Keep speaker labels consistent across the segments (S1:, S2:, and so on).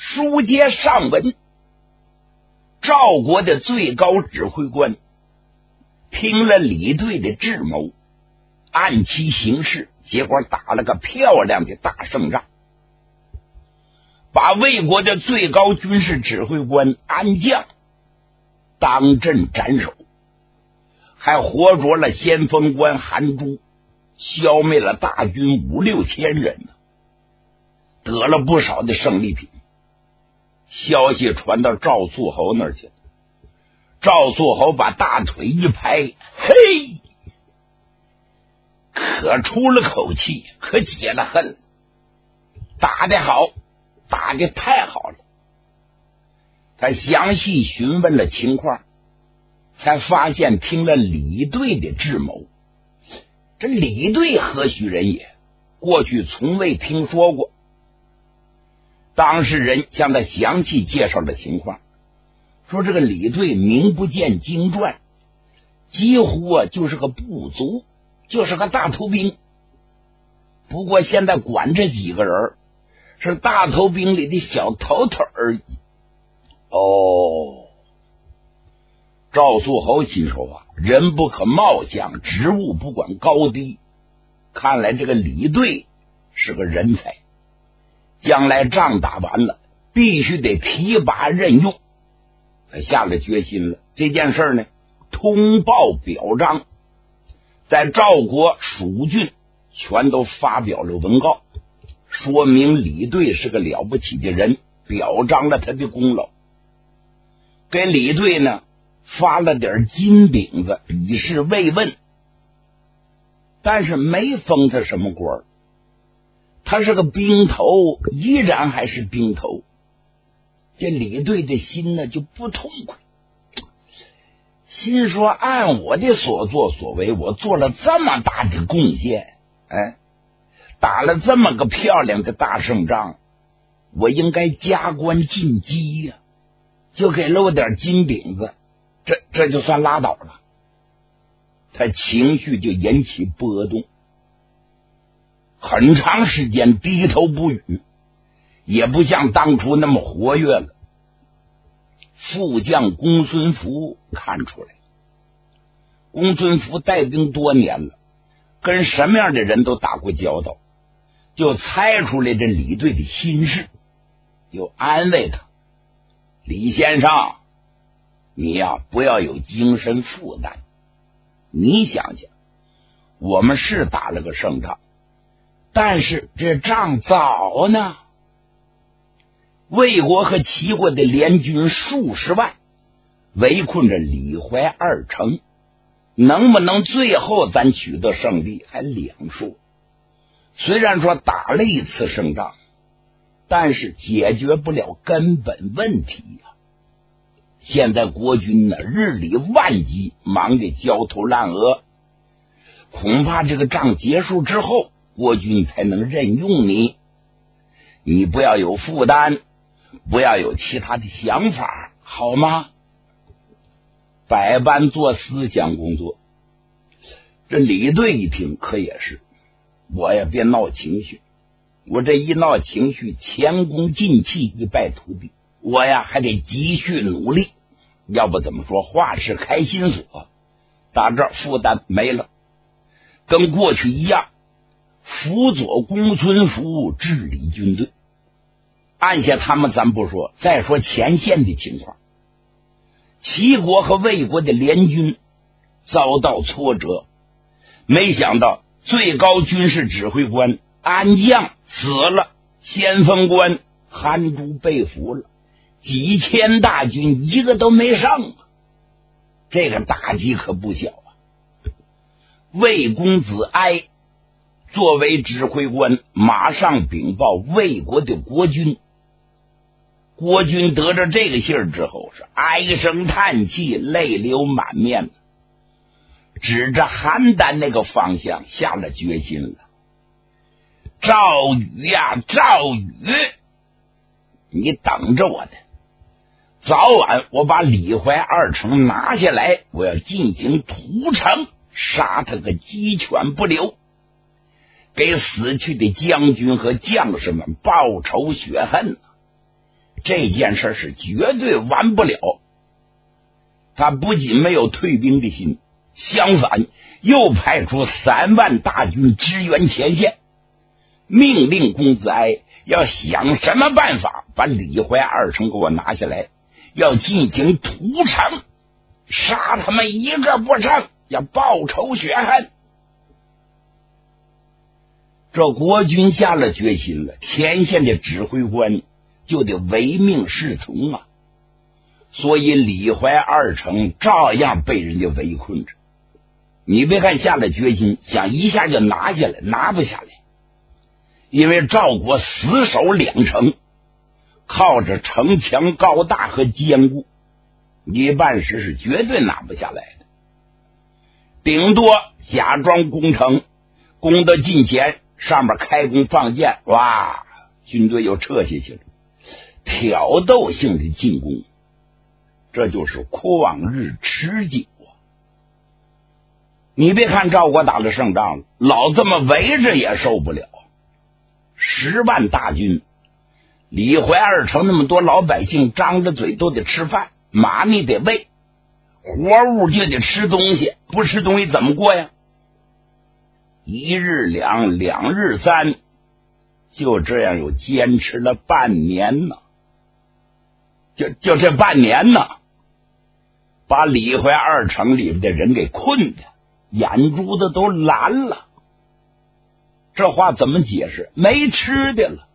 S1: 书接上文，赵国的最高指挥官听了李队的智谋，按期行事，结果打了个漂亮的大胜仗，把魏国的最高军事指挥官安绛当阵斩首，还活捉了先锋官韩珠，消灭了大军5、6千人，得了不少的胜利品。消息传到赵肃侯那儿去了，赵肃侯把大腿一拍，嘿，可出了口气，可解了恨了，打得好，打得太好了。他详细询问了情况，才发现听了李队的智谋。这李队何许人也？过去从未听说过。当事人向他详细介绍了情况，说这个李队名不见经传，几乎就是个部族，就是个大头兵。不过现在管这几个人是大头兵里的小头头而已。哦，赵肃侯心说人不可貌相，职务不管高低，看来这个李队是个人才，将来仗打完了必须得提拔任用。他下了决心了，这件事呢通报表彰，在赵国蜀郡全都发表了文告，说明李队是个了不起的人，表彰了他的功劳。给李队呢发了点金饼子以示慰问，但是没封他什么官，他是个兵头，依然还是兵头。这李队的心呢就不痛快，心说按我的所作所为，我做了这么大的贡献，打了这么个漂亮的大胜仗，我应该加官进击呀，就给了我点金饼子，这就算拉倒了。他情绪就引起波动，很长时间低头不语，也不像当初那么活跃了。副将公孙福看出来，公孙福带兵多年了，跟什么样的人都打过交道，就猜出来这李队的心事，就安慰他，李先生，你呀不要有精神负担，你想想，我们是打了个胜仗，但是这仗早呢，魏国和齐国的联军数十万围困着李淮2城，能不能最后咱取得胜利还两说。虽然说打了一次胜仗，但是解决不了根本问题呀。现在国军呢日理万机，忙得焦头烂额，恐怕这个仗结束之后，国军才能任用你。你不要有负担，不要有其他的想法，好吗？百般做思想工作。这李队一听，可也是，我呀别闹情绪，我这一闹情绪，前功尽弃，一败涂地，我呀还得继续努力，要不怎么说话是开心锁，打这儿负担没了，跟过去一样，辅佐公孙福治理军队。按下他们咱不说，再说前线的情况，齐国和魏国的联军遭到挫折，没想到最高军事指挥官安绛死了，先锋官韩珠被俘了，几千大军一个都没上，这个打击可不小啊。魏公子哀作为指挥官，马上禀报魏国的国君。国君得着这个信儿之后，是唉声叹气，泪流满面，指着邯郸那个方向下了决心了。赵宇呀，赵宇，你等着我的，早晚我把李淮2城拿下来，我要进行屠城，杀他个鸡犬不留，给死去的将军和将士们报仇雪恨。 这件事是绝对完不了。他不仅没有退兵的心，相反又派出3万大军支援前线，命令公子哀要想什么办法把李怀二城给我拿下来，要进行屠城，杀他们一个不剩，要报仇雪恨。这国军下了决心了，前线的指挥官就得唯命是从啊，所以李怀二城照样被人家围困着。你别看下了决心，想一下就拿下来，拿不下来，因为赵国死守2城，靠着城墙高大和坚固，一半时是绝对拿不下来的。顶多假装攻城，攻到近前，上面开弓放箭，哇，军队又撤下去了，挑逗性的进攻，这就是旷日持久啊！你别看赵国打了胜仗了，老这么围着也受不了。10万大军，李怀二城那么多老百姓张着嘴都得吃饭，马你得喂，活物就得吃东西，不吃东西怎么过呀？1日2，2日3，就这样又坚持了半年呢。就这半年呢，把李怀二城里面的人给困的眼珠子都蓝了。这话怎么解释？没吃的了。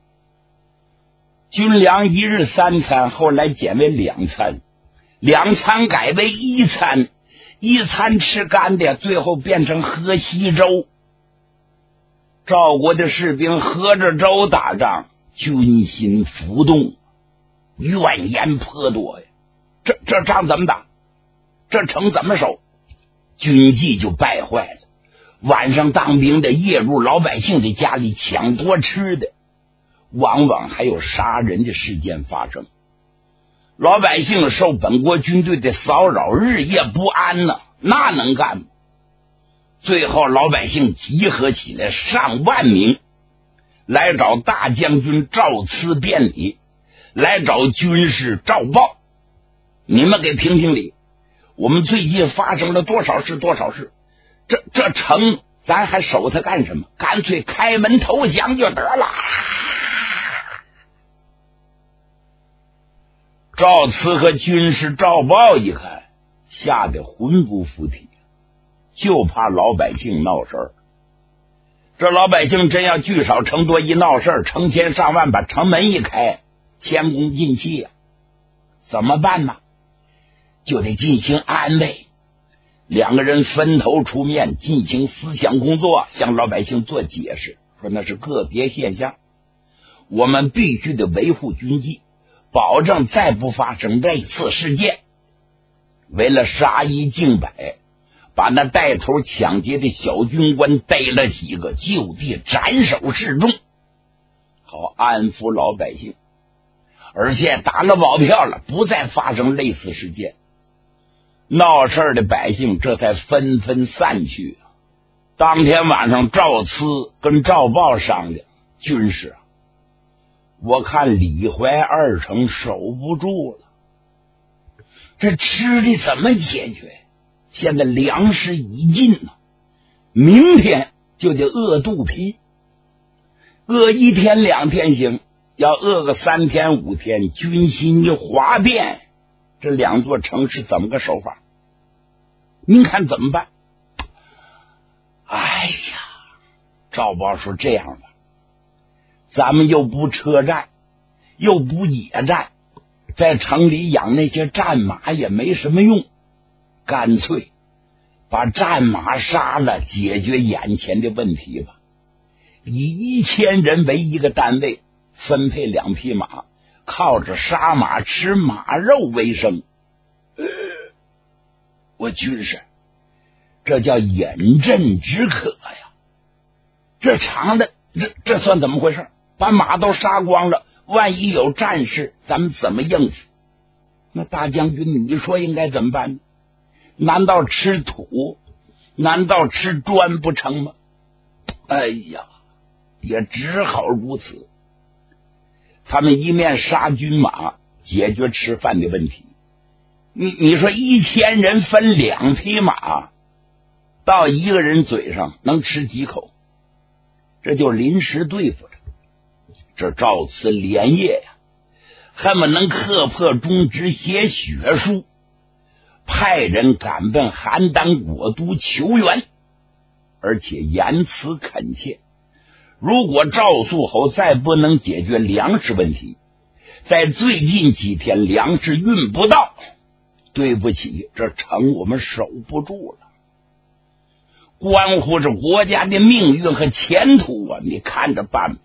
S1: 军粮1日3餐，后来减为2餐，2餐改为1餐，1餐吃干的，最后变成喝稀粥。赵国的士兵喝着粥打仗，军心浮动，怨言颇多呀。这仗怎么打？这城怎么守？军纪就败坏了。晚上当兵的夜入老百姓的家里抢夺吃的，往往还有杀人的事件发生。老百姓受本国军队的骚扰，日夜不安呢，那能干吗？最后老百姓集合起来上万名，来找大将军赵咨辩理，来找军师赵豹，你们给评评理，我们最近发生了多少事，这城咱还守它干什么？干脆开门投降就得了。赵咨和军师赵豹一看，吓得魂不附体，就怕老百姓闹事儿。这老百姓真要聚少成多，一闹事儿，成千上万把城门一开，前功尽弃呀，怎么办呢？就得进行安慰。2个人分头出面进行思想工作，向老百姓做解释，说那是个别现象，我们必须得维护军纪，保证再不发生类似事件。为了杀一儆百，把那带头抢劫的小军官逮了几个，就地斩首示众，好安抚老百姓，而且打了保票了，不再发生类似事件。闹事的百姓这才纷纷散去。当天晚上，赵咨跟赵豹商量，军师，我看李怀二城守不住了，这吃的怎么解决？现在粮食已尽了，明天就得饿肚皮，饿1天2天行，要饿个3天5天，军心一哗变，这2座城市怎么个手法？您看怎么办？哎呀，赵豹说这样吧，咱们又不车战，又不野战，在城里养那些战马也没什么用，干脆把战马杀了，解决眼前的问题吧。以1000人为一个单位，分配2匹马，靠着杀马吃马肉为生。我军师，这叫饮鸩止渴呀！这长的这算怎么回事？把马都杀光了，万一有战事，咱们怎么应付？那大将军，你说应该怎么办呢？难道吃土？难道吃砖不成吗？哎呀，也只好如此。 他们一面杀军马解决吃饭的问题。你说1000人分2匹马，到一个人嘴上能吃几口？这就临时对付着。这赵慈连夜呀，恨不能刻破中直写血书，派人赶奔邯郸国都求援，而且言辞恳切。如果赵肃侯再不能解决粮食问题，在最近几天粮食运不到，对不起，这城我们守不住了，关乎着国家的命运和前途啊！你看着办吧。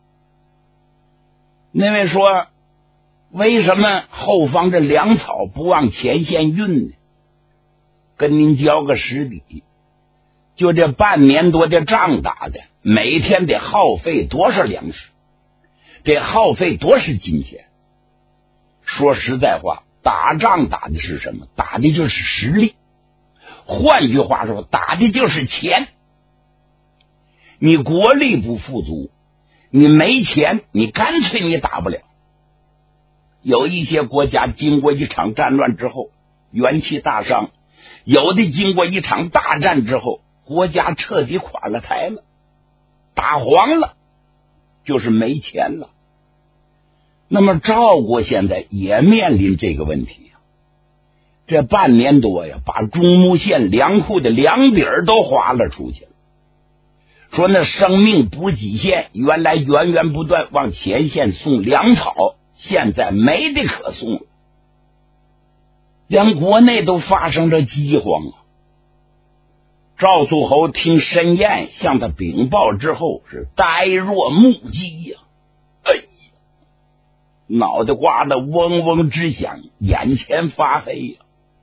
S1: 那位说，为什么后方这粮草不往前线运呢？跟您交个实底，就这半年多的仗打的，每天得耗费多少粮食，得耗费多少金钱。说实在话，打仗打的是什么？打的就是实力。换句话说，打的就是钱。你国力不富足，你没钱，你干脆你打不了。有一些国家经过一场战乱之后元气大伤，有的经过一场大战之后国家彻底垮了台了，打黄了，就是没钱了。那么赵国现在也面临这个问题啊，这半年多呀，把中牟县粮库的粮底儿都划了出去了。说那生命补给线原来源源不断往前线送粮草，现在没得可送了，连国内都发生着饥荒啊。赵肃侯听申燕向他禀报之后是呆若木鸡呀，脑袋瓜子嗡嗡直响，眼前发黑呀，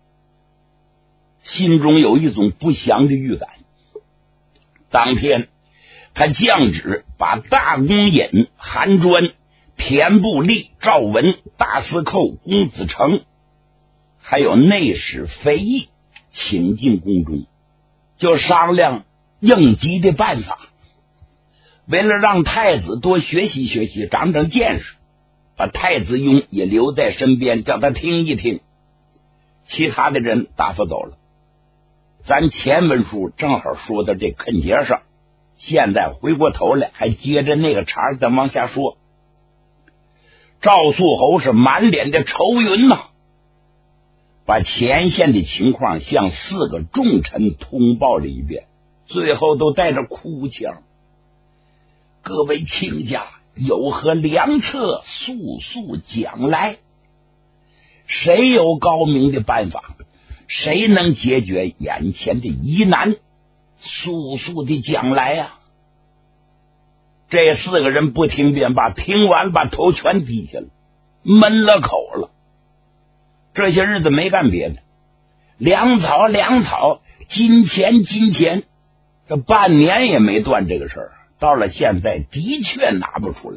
S1: 心中有一种不祥的预感。当天他降旨把大公尹韩专、田部立、赵文、大司寇公子成还有内史费祎请进宫中，就商量应急的办法。为了让太子多学习学习，长长见识，把太子雍也留在身边，叫他听一听。其他的人打发走了。咱前文书正好说到这坑节上，现在回过头来还接着那个茬再往下说。赵肃侯是满脸的愁云呐，把前线的情况向4个重臣通报了一遍，最后都带着哭腔。各位卿家有何良策，速速讲来。谁有高明的办法，谁能解决眼前的疑难，速速的讲来呀。这4个人不听便罢，听完把头全低下了，闷了口了。这些日子没干别的，粮草，金钱，这半年也没断这个事儿，到了现在的确拿不出来。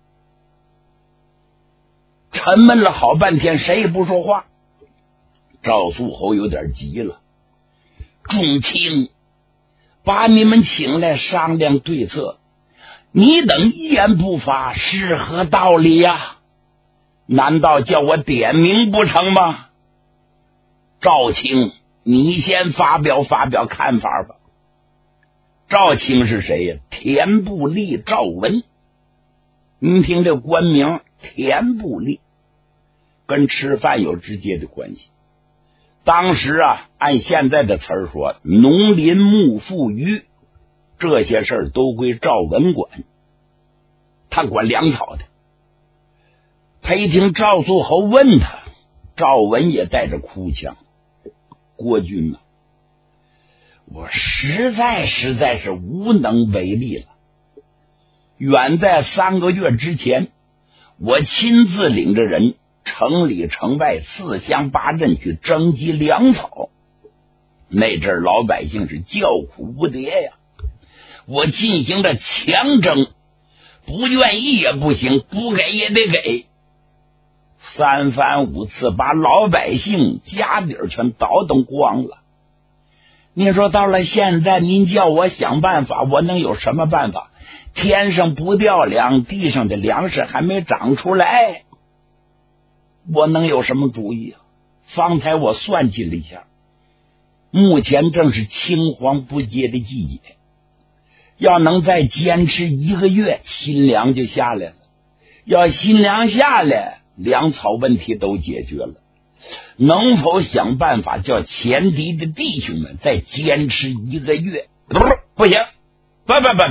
S1: 沉闷了好半天，谁也不说话。赵肃侯有点急了，众卿，把你们请来商量对策，你等一言不发，是何道理呀？难道叫我点名不成吗？赵卿，你先发表看法吧。赵卿是谁呀？田部立赵文。您听这官名田部立，跟吃饭有直接的关系。当时啊，按现在的词儿说，农林牧副渔这些事儿都归赵文管，他管粮草的。他一听赵肃侯问他，赵文也带着哭腔：国君啊，我实在是无能为力了。远在3个月之前，我亲自领着人城里城外4乡8镇去征集粮草，那阵老百姓是叫苦不迭呀。我进行着强征，不愿意也不行，不给也得给。3番5次把老百姓家底儿全倒腾光了。你说到了现在，您叫我想办法，我能有什么办法？ 天上不掉粮，地上的粮食还没长出来，我能有什么主意啊？方才我算计了一下，目前正是青黄不接的季节，要能再坚持1个月，新粮就下来了。要新粮下来，粮草问题都解决了。能否想办法叫前敌的弟兄们再坚持1个月？不行，不，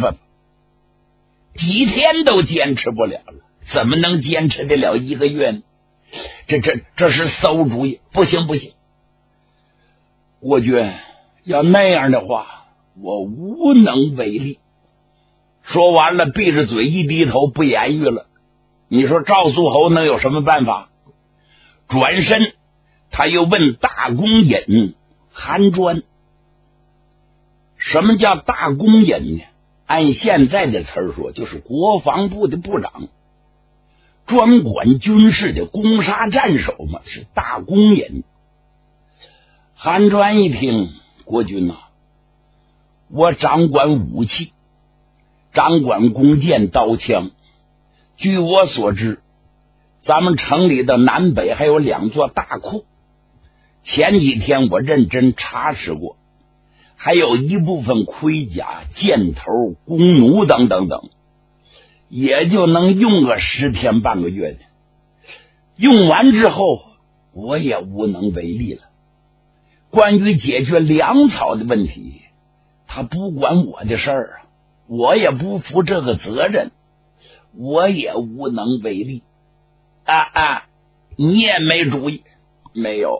S1: 几天都坚持不了了，怎么能坚持得了1个月呢？这是馊主意，不行。我觉得要那样的话，我无能为力。说完了，闭着嘴一低头不言语了。你说赵肃侯能有什么办法？转身他又问大公尹韩专，什么叫大公尹呢？按现在的词儿说，就是国防部的部长，专管军事的攻杀战守嘛，是大公尹。韩专一听，国君啊，我掌管武器，掌管弓箭刀枪，据我所知，咱们城里的南北还有2座大库，前几天我认真查实过，还有一部分盔甲、箭头、弓弩等，也就能用个10天半个月的。用完之后，我也无能为力了。关于解决粮草的问题，他不管我的事儿啊，我也不负这个责任，我也无能为力。你也没主意？没有。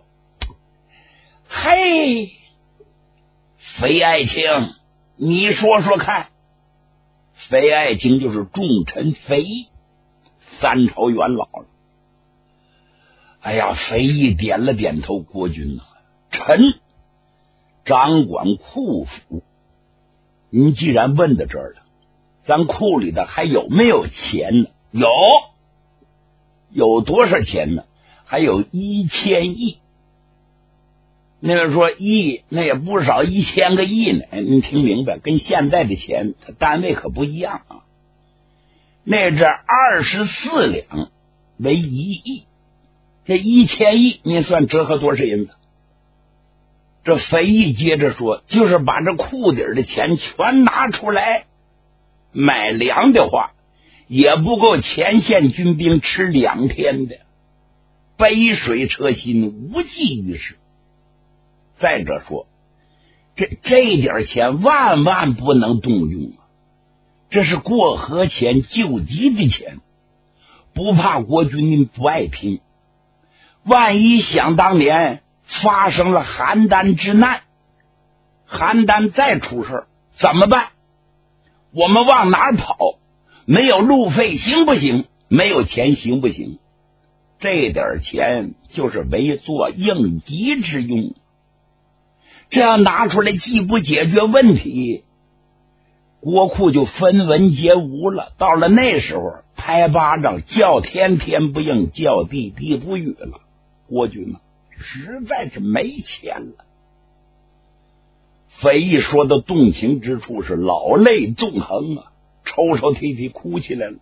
S1: 嘿，肥爱卿，你说说看。肥爱卿就是重臣肥义，3朝元老了。哎呀，肥义点了点头，国君啊，臣掌管库府。您既然问到这儿了，咱库里的还有没有钱呢？有多少钱呢？还有1000亿。那个说亿，那也不少，1000个亿呢。你听明白，跟现在的钱它单位可不一样啊。那这24两为1亿，这1000亿你算折合多少银子？这肥义接着说，就是把这库底的钱全拿出来买粮的话，也不够前线军兵吃2天的，杯水车薪，无济于事。再者说，这点钱万不能动用啊！这是过河钱、救急的钱，不怕国君您不爱拼。万一想当年发生了邯郸之难，邯郸再出事怎么办？我们往哪儿跑？没有路费行不行？没有钱行不行？这点钱就是为做应急之用。这样拿出来既不解决问题，国库就分文皆无了。到了那时候，拍巴掌叫天天不应，叫地地不语了。国君啊，实在是没钱了。肥义说的动情之处是老泪纵横啊，抽抽啼啼哭起来了。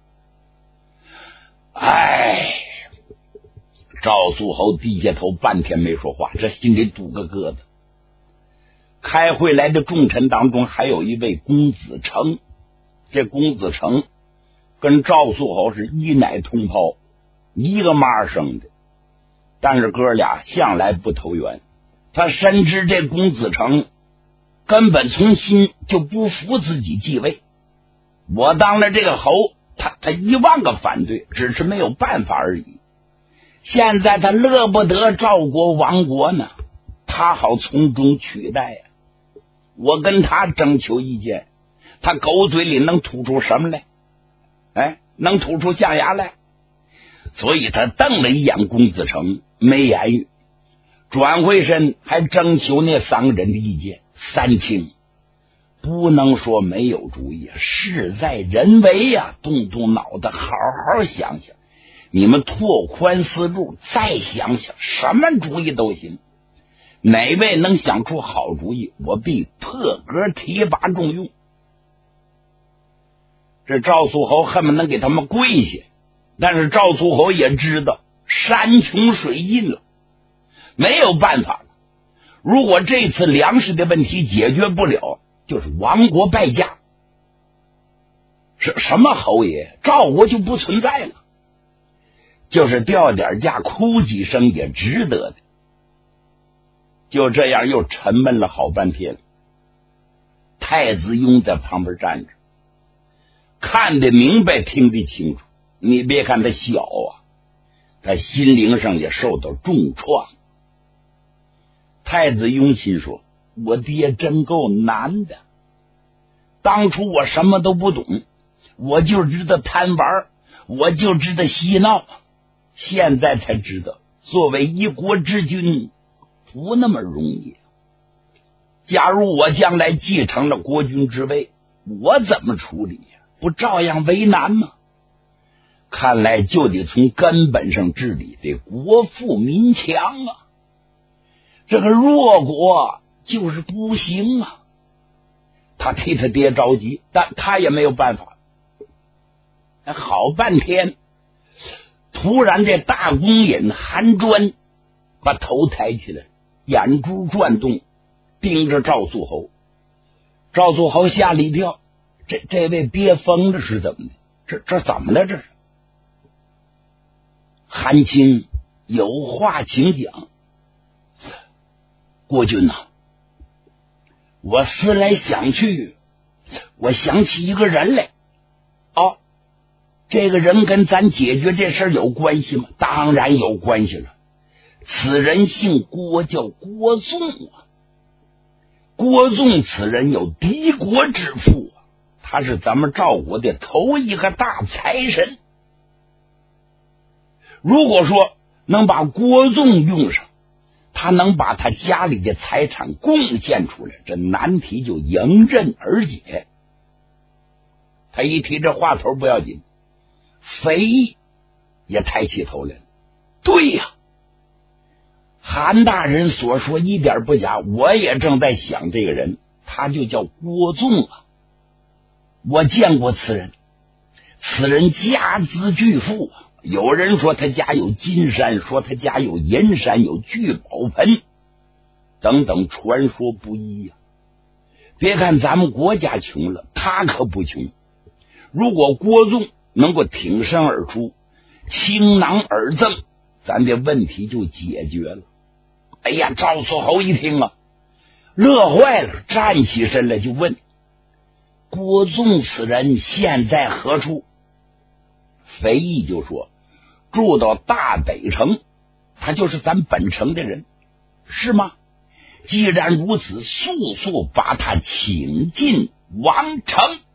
S1: 赵肃侯低下头半天没说话，这心里堵个疙瘩。开会来的重臣当中还有一位公子成，这公子成跟赵肃侯是一奶同胞，一个妈生的，但是哥俩向来不投缘。他深知这公子成根本从心就不服自己继位，我当了这个侯，他10000个反对，只是没有办法而已。现在他乐不得赵国亡国呢，他好从中取代呀。我跟他征求意见，他狗嘴里能吐出什么来？能吐出象牙来？所以他瞪了一眼公子成，没言语，转回身还征求那3个人的意见。三清不能说没有主意，事在人为呀，动脑袋，好好想想。你们拓宽思路，再想想，什么主意都行。哪位能想出好主意，我必破格提拔重用。 这赵肃侯恨不能给他们跪下，但是赵肃侯也知道山穷水尽了，没有办法了。如果这次粮食的问题解决不了，就是亡国败家，什么侯爷，赵国就不存在了，就是掉点价哭几声也值得的。就这样又沉闷了好半天。太子雍在旁边站着，看得明白听得清楚。你别看他小啊，他心灵上也受到重创。太子雍心说，我爹真够难的，当初我什么都不懂，我就知道贪玩，我就知道嬉闹，现在才知道作为一国之君不那么容易。假如我将来继承了国君之位，我怎么处理呀？不照样为难吗？看来就得从根本上治理，得国富民强啊。这个弱国就是不行啊。他替他爹着急，但他也没有办法。好半天，突然这大公尹韩专把头抬起来，眼珠转动，盯着赵肃侯。赵肃侯吓了一跳，这位憋疯了是怎么的？这怎么了？这是韩卿有话请讲。国君呐，我思来想去，我想起一个人来。哦，这个人跟咱解决这事儿有关系吗？当然有关系了。此人姓郭，叫郭纵啊。郭纵此人有敌国之父啊，他是咱们赵国的头一个大财神。如果说能把郭纵用上，他能把他家里的财产贡献出来，这难题就迎刃而解。他一提这话头不要紧，肥义也抬起头来了。对呀，韩大人所说一点不假，我也正在想这个人，他就叫郭纵啊。我见过此人，此人家资巨富啊。有人说他家有金山，说他家有银山，有聚宝盆等等，传说不一呀。别看咱们国家穷了，他可不穷。如果郭纵能够挺身而出，倾囊而赠，咱这问题就解决了。哎呀，赵肃侯一听啊，乐坏了，站起身来就问：郭纵此人现在何处？肥义就说：住到大北城，他就是咱本城的人，是吗？既然如此，速速把他请进王城。